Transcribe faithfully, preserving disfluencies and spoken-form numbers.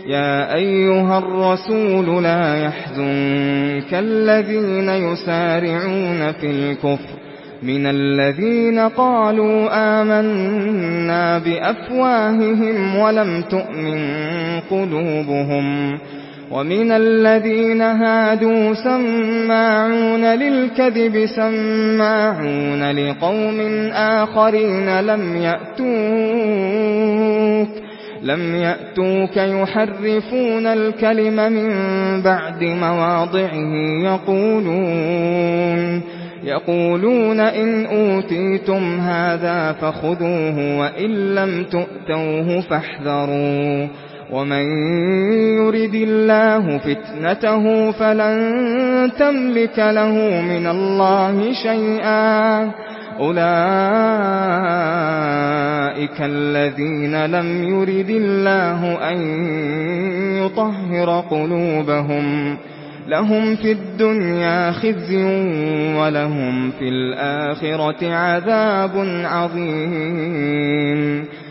يا أيها الرسول لا يحزنك الذين يسارعون في الكفر من الذين قالوا آمنا بأفواههم ولم تؤمن قلوبهم ومن الذين هادوا سماعون للكذب سماعون لقوم آخرين لم يأتوك لم يأتوك يحرفون الكلم من بعد مواضعه يقولون يقولون إن أوتيتم هذا فخذوه وإن لم تؤتوه فاحذروا ومن يرد الله فتنته فلن تملك له من الله شيئا أولئك الذين لم يرد الله أن يطهر قلوبهم لهم في الدنيا خزي ولهم في الآخرة عذاب عظيم